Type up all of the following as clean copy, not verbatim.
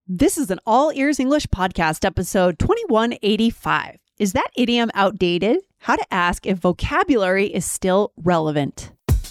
This is an All Ears English podcast, episode 2185. Is that idiom outdated? How to ask if vocabulary is still relevant.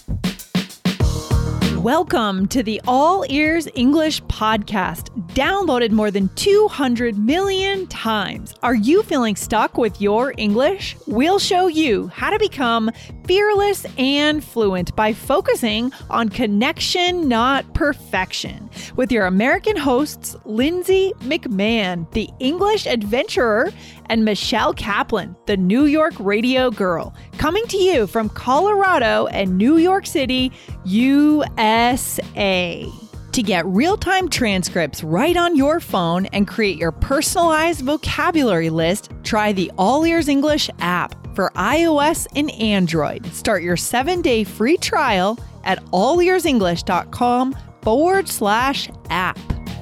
Welcome to the All Ears English podcast, downloaded more than 200 million times. Are you feeling stuck with your English? We'll show you how to become fearless and fluent by focusing on connection, not perfection. With your American hosts, Lindsay McMahon, the English adventurer, and Michelle Kaplan, the New York radio girl, coming to you from Colorado and New York City, USA. To get real-time transcripts right on your phone and create your personalized vocabulary list, try the All Ears English app for iOS and Android. Start your 7-day free trial at allearsenglish.com/app.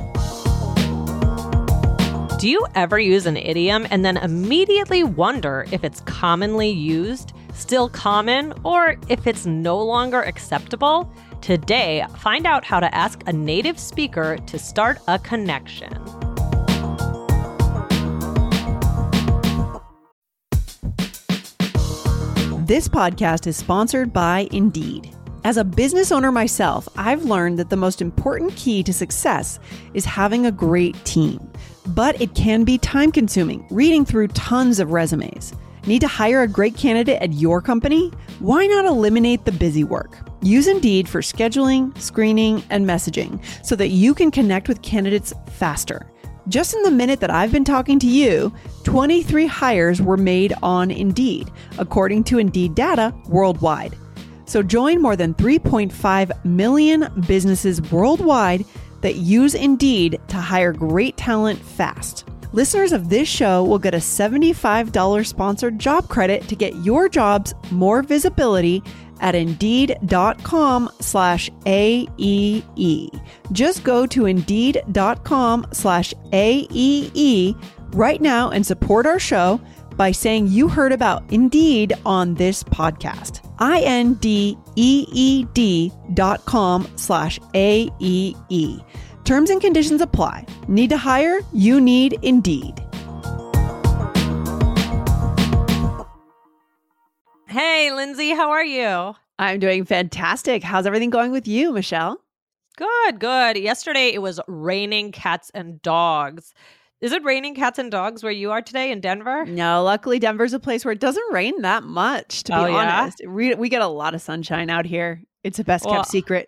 Do you ever use an idiom and then immediately wonder if it's commonly used, still common, or if it's no longer acceptable? Today, find out how to ask a native speaker to start a connection. This podcast is sponsored by Indeed. As a business owner myself, I've learned that the most important key to success is having a great team. But it can be time-consuming, reading through tons of resumes. Need to hire a great candidate at your company? Why not eliminate the busy work? Use Indeed for scheduling, screening, and messaging so that you can connect with candidates faster. Just in the minute that I've been talking to you, 23 hires were made on Indeed, according to Indeed data worldwide. So join more than 3.5 million businesses worldwide that use Indeed to hire great talent fast. Listeners of this show will get a $75 sponsored job credit to get your jobs more visibility at Indeed.com/AEE. Just go to Indeed.com/AEE right now and support our show by saying you heard about Indeed on this podcast. INDEED.com/AEE. Terms and conditions apply. Need to hire? You need Indeed. Hey, Lindsay, how are you? I'm doing fantastic. How's everything going with you, Michelle? Good, good. Yesterday, it was raining cats and dogs. Is it raining cats and dogs where you are today in Denver? No, luckily Denver's a place where it doesn't rain that much, to be honest. We get a lot of sunshine out here. It's a best kept secret.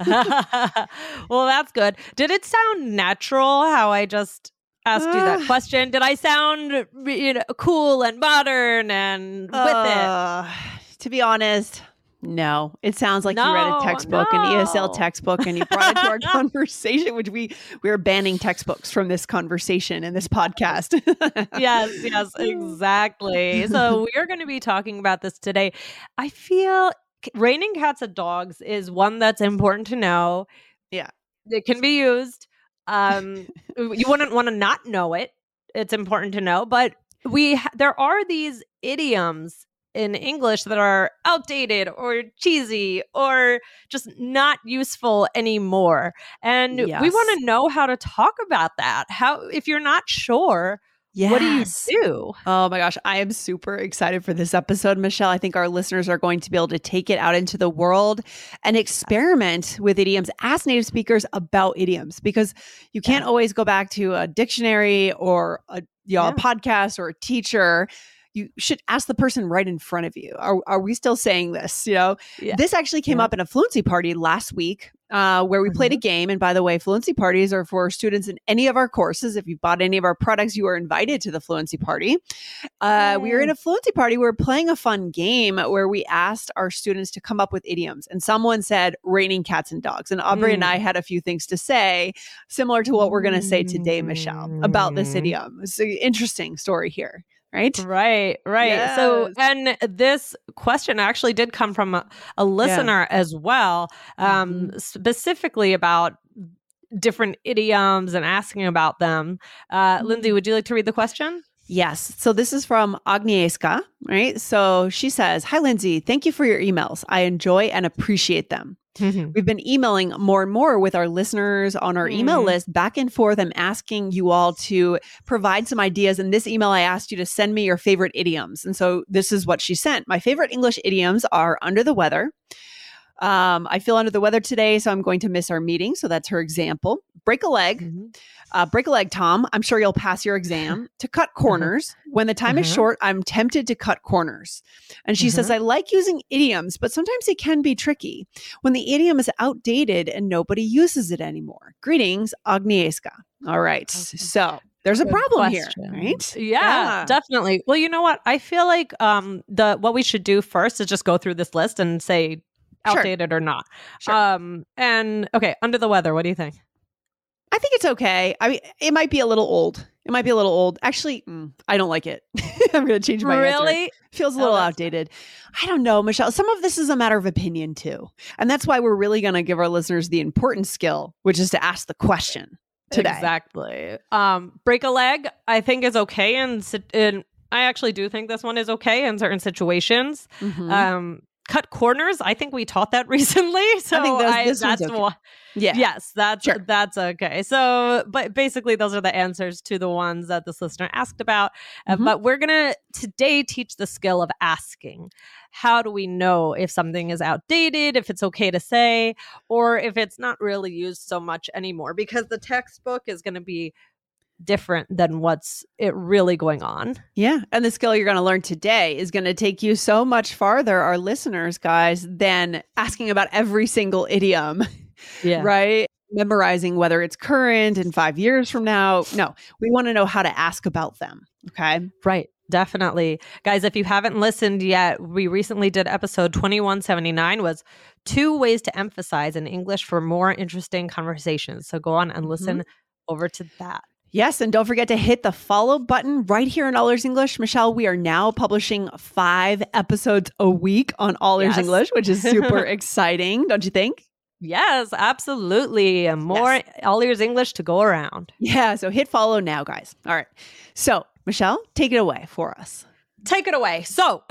Well, that's good. Did it sound natural how I just asked you that question? Did I sound cool and modern and with it? To be honest, no. It sounds like you read a textbook, an ESL textbook, and you brought it to our conversation, which we are banning textbooks from this conversation in this podcast. Yes, exactly. So we are going to be talking about this today. I feel raining cats and dogs is one that's important to know. Yeah. It can be used. You wouldn't want to not know it. It's important to know. But there are these idioms in English that are outdated or cheesy or just not useful anymore. And we want to know how to talk about that. How, if you're not sure, what do you do? Oh my gosh, I am super excited for this episode, Michelle. I think our listeners are going to be able to take it out into the world and experiment with idioms, ask native speakers about idioms, because you can't always go back to a dictionary or a podcast or a teacher. You should ask the person right in front of you. Are we still saying this? This actually came up in a fluency party last week where we played a game. And by the way, fluency parties are for students in any of our courses. If you bought any of our products, you are invited to the fluency party. We were in a fluency party. We were playing a fun game where we asked our students to come up with idioms. And someone said raining cats and dogs. And Aubrey and I had a few things to say, similar to what we're going to say today, Michelle, about this idiom. It's an interesting story here. Right. Yes. So, and this question actually did come from a listener as well, specifically about different idioms and asking about them. Lindsay, would you like to read the question? Yes. So this is from Agnieszka, right? So she says, "Hi, Lindsay. Thank you for your emails. I enjoy and appreciate them. We've been emailing more and more with our listeners on our email list back and forth. I'm asking you all to provide some ideas. In this email, I asked you to send me your favorite idioms. And so this is what she sent. My favorite English idioms are under the weather. I feel under the weather today, so I'm going to miss our meeting. So that's her example. Break a leg. Break a leg, Tom. I'm sure you'll pass your exam. To cut corners. When the time is short, I'm tempted to cut corners. And she says, I like using idioms, but sometimes it can be tricky when the idiom is outdated and nobody uses it anymore. Greetings, Agnieszka. All right. So there's a problem here, right? Yeah, definitely. Well, you know what? I feel like what we should do first is just go through this list and say outdated or not. And okay, under the weather, what do you think? I think it's okay. I mean, it might be a little old. Actually, I don't like it. I'm going to change my answer. Feels a little outdated. I don't know, Michelle. Some of this is a matter of opinion too. And that's why we're really going to give our listeners the important skill, which is to ask the question today. Exactly. Break a leg, I think is okay. And I actually do think this one is okay in certain situations. Cut corners, I think we taught that recently. So I think that's okay. Yes, that's okay. So, but basically those are the answers to the ones that this listener asked about. But we're going to today teach the skill of asking. How do we know if something is outdated, if it's okay to say, or if it's not really used so much anymore? Because the textbook is going to be different than what's really going on. Yeah. And the skill you're going to learn today is going to take you so much farther, our listeners, guys, than asking about every single idiom. Yeah. Right? Memorizing whether it's current in 5 years from now. No, we want to know how to ask about them. Okay. Right. Definitely. Guys, if you haven't listened yet, we recently did episode 2179 was 2 ways to emphasize in English for more interesting conversations. So go on and listen over to that. Yes, and don't forget to hit the follow button right here on All Ears English. Michelle, we are now publishing 5 episodes a week on All Ears English, which is super exciting, don't you think? Yes, absolutely. More All Ears English to go around. Yeah, so hit follow now, guys. All right. So, Michelle, take it away for us. Take it away. So,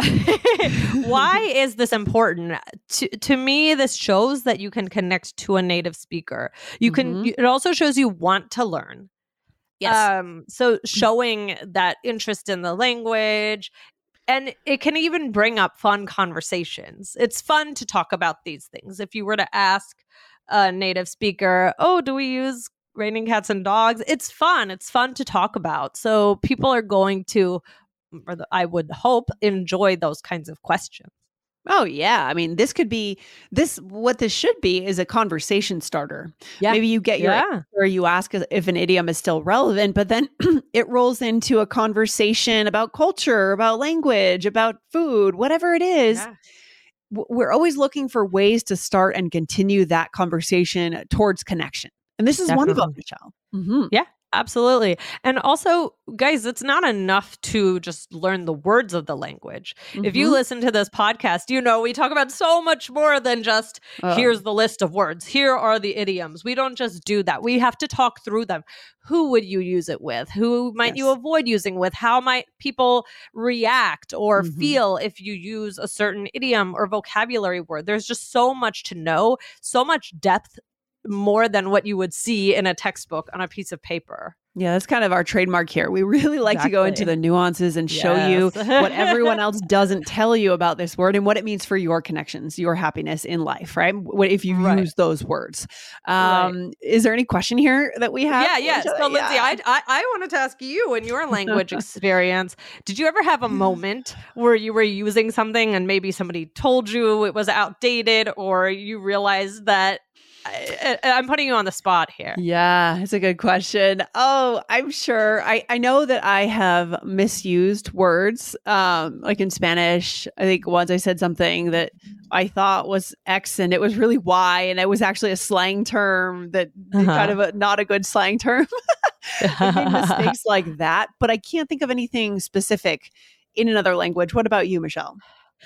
why is this important? To me, this shows that you can connect to a native speaker. You can. It also shows you want to learn. Yes. So showing that interest in the language, and it can even bring up fun conversations. It's fun to talk about these things. If you were to ask a native speaker, oh, do we use raining cats and dogs? It's fun. It's fun to talk about. So people are going to, I would hope, enjoy those kinds of questions. Oh, yeah. I mean, what this should be is a conversation starter. Yeah. Maybe you get or you ask if an idiom is still relevant, but then it rolls into a conversation about culture, about language, about food, whatever it is. Yeah. We're always looking for ways to start and continue that conversation towards connection. And this is one of them, Michelle. Yeah. Absolutely. And also, guys, it's not enough to just learn the words of the language. If you listen to this podcast, you know, we talk about so much more than just here's the list of words. Here are the idioms. We don't just do that. We have to talk through them. Who would you use it with? Who might you avoid using with? How might people react or feel if you use a certain idiom or vocabulary word? There's just so much to know, so much depth, more than what you would see in a textbook on a piece of paper. Yeah, that's kind of our trademark here. We really like to go into the nuances and show you what everyone else doesn't tell you about this word and what it means for your connections, your happiness in life, right? What if you use those words? Is there any question here that we have? Yeah. So, Lindsay, I wanted to ask you, in your language experience, did you ever have a moment where you were using something and maybe somebody told you it was outdated, or you realized that I'm putting you on the spot here. Yeah, it's a good question. Oh, I'm sure. I know that I have misused words. Like in Spanish, I think once I said something that I thought was X and it was really Y, and it was actually a slang term that kind of not a good slang term. I made mistakes like that, but I can't think of anything specific in another language. What about you, Michelle?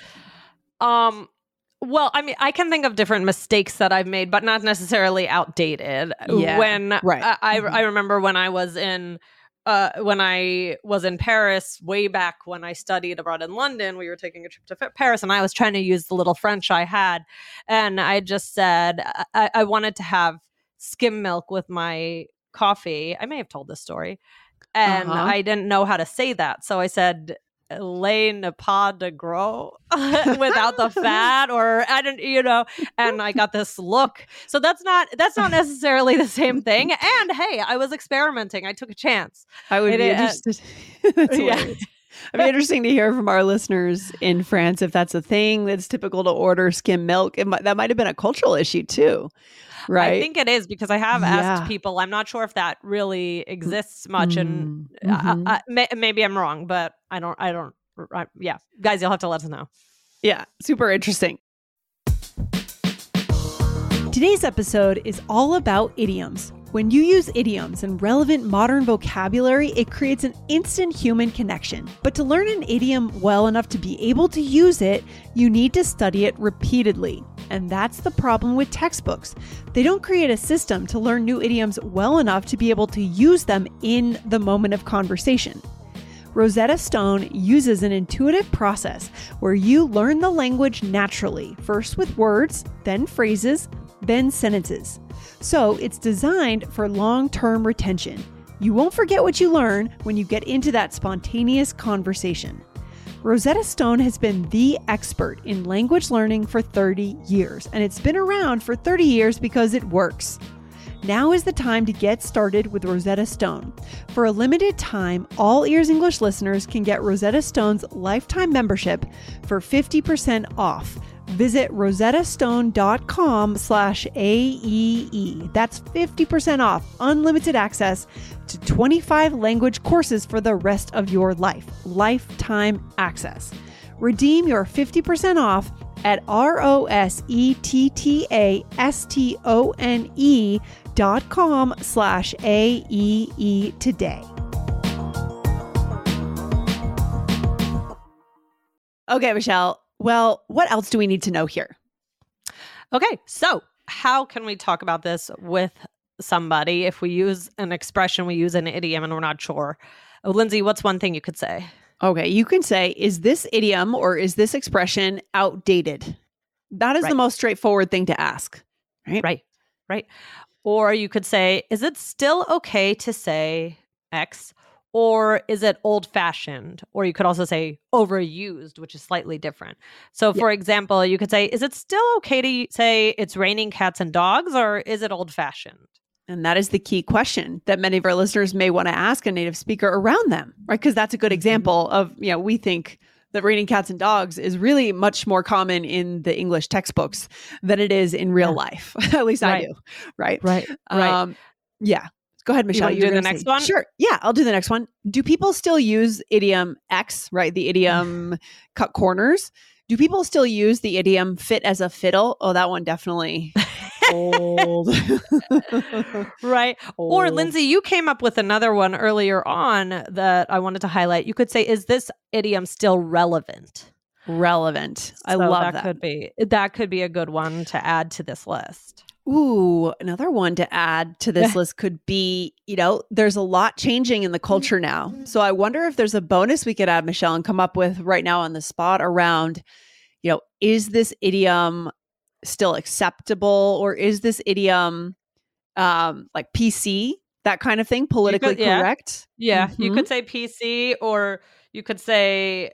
Well, I mean, I can think of different mistakes that I've made, but not necessarily outdated. Yeah, I remember when I was in when I was in Paris, way back when I studied abroad in London, we were taking a trip to Paris, and I was trying to use the little French I had, and I just said I wanted to have skim milk with my coffee. I may have told this story, and I didn't know how to say that, so I said lait ne pas de gros without the fat, or I didn't, and I got this look. So that's not necessarily the same thing. And hey, I was experimenting. I took a chance. I would be interested. That's yeah. It'd be interesting to hear from our listeners in France if that's a thing that's typical to order skim milk. That might have been a cultural issue too, right? I think it is, because I have asked people. I'm not sure if that really exists much, and maybe I'm wrong, but I don't. Yeah, guys, you'll have to let us know. Yeah, super interesting. Today's episode is all about idioms. When you use idioms and relevant modern vocabulary, it creates an instant human connection. But to learn an idiom well enough to be able to use it, you need to study it repeatedly. And that's the problem with textbooks. They don't create a system to learn new idioms well enough to be able to use them in the moment of conversation. Rosetta Stone uses an intuitive process where you learn the language naturally, first with words, then phrases, then sentences. So it's designed for long-term retention. You won't forget what you learn when you get into that spontaneous conversation. Rosetta Stone has been the expert in language learning for 30 years, and it's been around for 30 years because it works. Now is the time to get started with Rosetta Stone. For a limited time, all Ears English listeners can get Rosetta Stone's lifetime membership for 50% off. Visit rosettastone.com/AEE. That's 50% off unlimited access to 25 language courses for the rest of your life. Lifetime access. Redeem your 50% off at rosettastone.com/AEE today. Okay, Michelle. Well, what else do we need to know here? Okay, so how can we talk about this with somebody if we use an expression, we use an idiom, and we're not sure? Oh, Lindsay, what's one thing you could say? Okay, you can say, is this idiom or is this expression outdated? That is the most straightforward thing to ask, right? Right. Or you could say, is it still okay to say X? Or is it old-fashioned? Or you could also say overused, which is slightly different. So, for example, you could say, is it still okay to say it's raining cats and dogs, or is it old-fashioned? And that is the key question that many of our listeners may want to ask a native speaker around them, right? Because that's a good example of, we think that raining cats and dogs is really much more common in the English textbooks than it is in real life. At least I do, right? Right. Yeah. Go ahead, Michelle. You want to do the next one? Sure. Yeah, I'll do the next one. Do people still use idiom X, right? The idiom cut corners. Do people still use the idiom fit as a fiddle? Oh, that one definitely old. Right. Old. Or Lindsay, you came up with another one earlier on that I wanted to highlight. You could say, is this idiom still relevant? Relevant. I love that. That could be a good one to add to this list. Ooh, another one to add to this list could be, there's a lot changing in the culture now. So I wonder if there's a bonus we could add, Michelle, and come up with right now on the spot around, is this idiom still acceptable, or is this idiom like PC, that kind of thing, politically correct? Yeah, you could say PC, or you could say,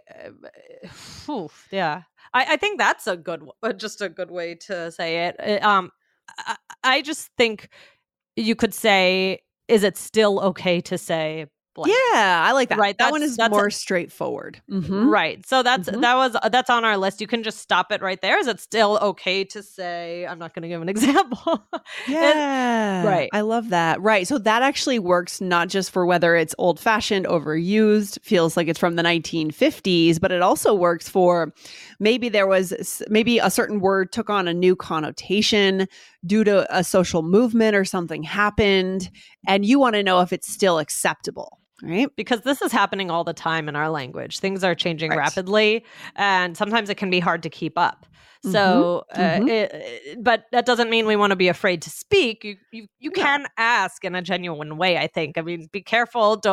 I think that's a good, just a good way to say it. I just think you could say, is it still okay to say blank? Yeah, I like that. Right, that one is more straightforward. Right. So that's on our list. You can just stop it right there. Is it still okay to say, I'm not going to give an example. Yeah. Right. I love that. Right. So that actually works not just for whether it's old fashioned, overused, feels like it's from the 1950s, but it also works for maybe a certain word took on a new connotation due to a social movement or something happened, and you want to know if it's still acceptable. Right. Because this is happening all the time in our language. Things are changing rapidly, and sometimes it can be hard to keep up. So, but that doesn't mean we want to be afraid to speak. You can ask in a genuine way, I think. I mean, be careful. Don't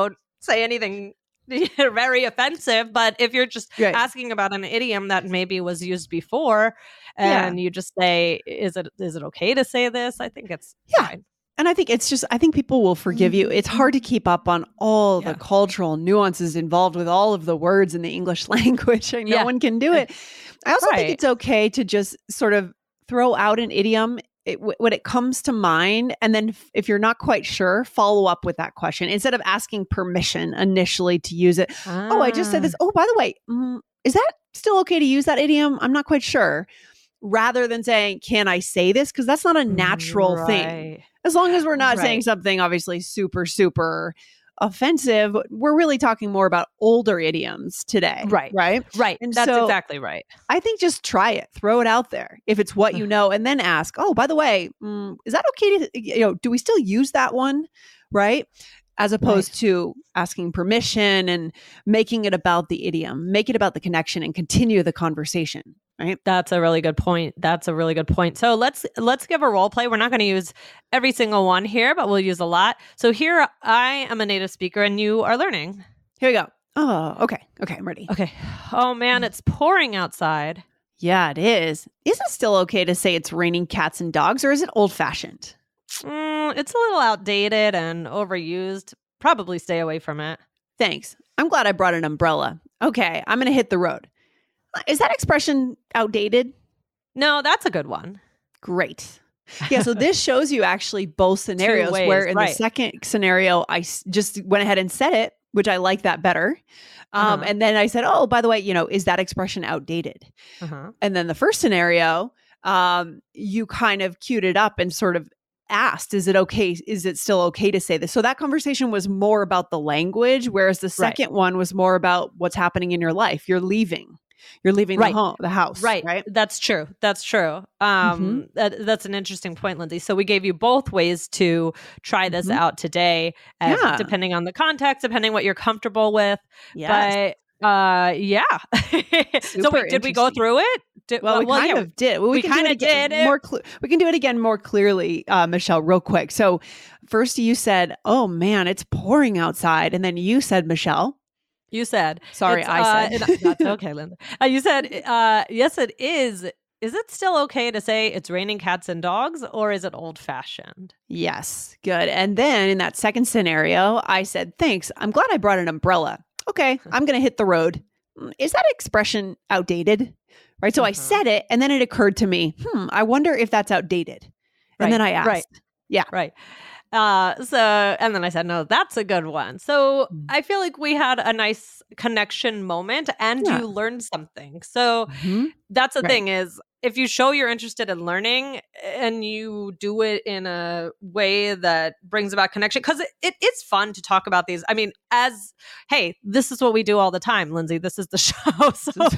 say anything very offensive, but if you're just asking about an idiom that maybe was used before and you just say, is it okay to say this? I think it's fine. And I think I think people will forgive you. It's hard to keep up on all the cultural nuances involved with all of the words in the English language. No one can do it. I also think it's okay to just sort of throw out an idiom when it comes to mind. And then if you're not quite sure, follow up with that question instead of asking permission initially to use it. Oh, I just said this. Oh, by the way, is that still okay to use that idiom? I'm not quite sure. Rather than saying, can I say this? Because that's not a natural thing. As long as we're not saying something obviously super, super offensive, we're really talking more about older idioms today. Right. And that's exactly right. I think just try it. Throw it out there if it's what you know, and then ask, oh, by the way, is that okay to, do we still use that one? Right. As opposed to asking permission and making it about the idiom, make it about the connection and continue the conversation. Right. That's a really good point. So let's give a role play. We're not going to use every single one here, but we'll use a lot. So here I am a native speaker and you are learning. Here we go. Oh, okay. Okay. I'm ready. Okay. Oh man, it's pouring outside. Yeah, it is. Is it still okay to say it's raining cats and dogs, or is it old fashioned? It's a little outdated and overused. Probably stay away from it. Thanks. I'm glad I brought an umbrella. Okay. I'm going to hit the road. Is that expression outdated? No, that's a good one. Great. Yeah, so this shows you actually both scenarios where in the second scenario, I just went ahead and said it, which I like that better. And then I said, oh, by the way, is that expression outdated? And then the first scenario, you kind of queued it up and sort of asked, is it okay? Is it still okay to say this? So that conversation was more about the language, whereas the second one was more about what's happening in your life. You're leaving the house. Right. That's true. That's an interesting point, Lindsay. So we gave you both ways to try this out today, depending on the context, depending what you're comfortable with. Yes. But so did we go through it? We kind of did. Well, we kind of did. We can do it again more clearly, Michelle, real quick. So first you said, oh man, it's pouring outside. And then you said, Michelle. You said. Sorry, I said. That's okay, Linda. You said, yes, it is. Is it still okay to say it's raining cats and dogs, or is it old fashioned? Yes. Good. And then in that second scenario, I said, thanks. I'm glad I brought an umbrella. Okay. I'm going to hit the road. Is that expression outdated? Right. So I said it, and then it occurred to me, I wonder if that's outdated. And then I asked. Right. Yeah. Right. And then I said, no, that's a good one. So I feel like we had a nice connection moment and you learned something. So that's the thing is, if you show you're interested in learning and you do it in a way that brings about connection, because it is fun to talk about these. I mean, hey, this is what we do all the time, Lindsay. This is the show.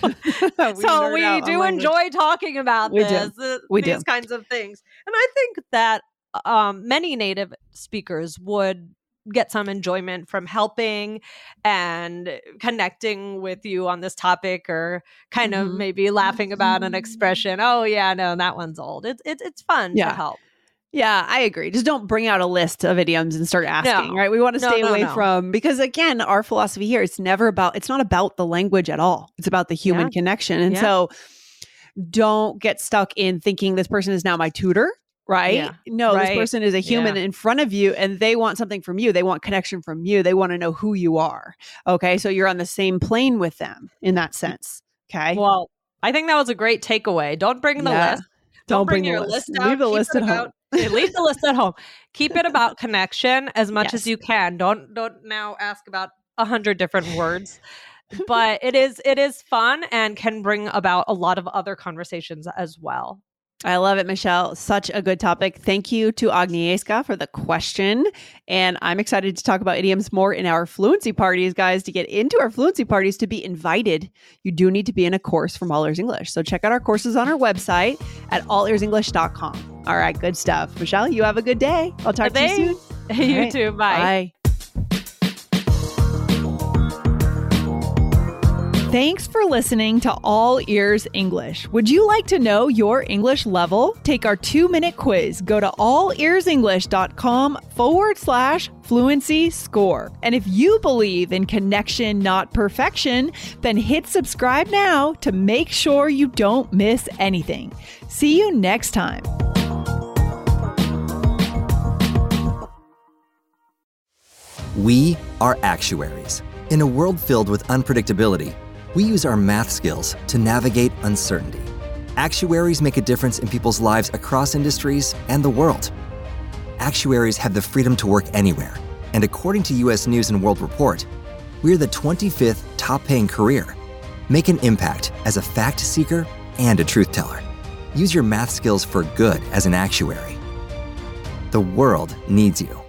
So we do enjoy talking about these kinds of things. And I think that many native speakers would get some enjoyment from helping and connecting with you on this topic, or kind of maybe laughing about an expression. Oh yeah, no, that one's old. It's fun to help. Yeah, I agree. Just don't bring out a list of idioms and start asking, right? We want to stay away from, because again, our philosophy here, it's not about the language at all. It's about the human connection. And so don't get stuck in thinking this person is now my tutor. Right? Yeah. No, this person is a human in front of you, and they want something from you. They want connection from you. They want to know who you are. Okay. So you're on the same plane with them in that sense. Okay. Well, I think that was a great takeaway. Don't bring the list. Don't bring your list out. Leave the list at home. Leave the list at home. Keep it about connection as much as you can. Don't now ask about 100 different words. But it is fun and can bring about a lot of other conversations as well. I love it, Michelle. Such a good topic. Thank you to Agnieszka for the question. And I'm excited to talk about idioms more in our fluency parties, guys. To get into our fluency parties, to be invited, you do need to be in a course from All Ears English. So check out our courses on our website at allearsenglish.com. All right, good stuff. Michelle, you have a good day. I'll talk to you soon. You too. Bye. Bye. Thanks for listening to All Ears English. Would you like to know your English level? Take our 2-minute quiz. Go to allearsenglish.com/fluency score. And if you believe in connection, not perfection, then hit subscribe now to make sure you don't miss anything. See you next time. We are actuaries. In a world filled with unpredictability, we use our math skills to navigate uncertainty. Actuaries make a difference in people's lives across industries and the world. Actuaries have the freedom to work anywhere, and according to U.S. News & World Report, we're the 25th top-paying career. Make an impact as a fact seeker and a truth teller. Use your math skills for good as an actuary. The world needs you.